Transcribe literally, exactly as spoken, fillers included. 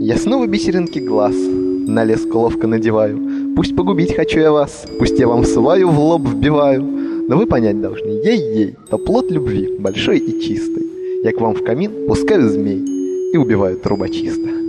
Я снова бисеринки глаз на леску ловко надеваю. Пусть погубить хочу я вас, пусть я вам сваю в лоб вбиваю. Но вы понять должны, ей-ей, то плод любви большой и чистый. Я к вам в камин пускаю змей и убиваю трубочиста.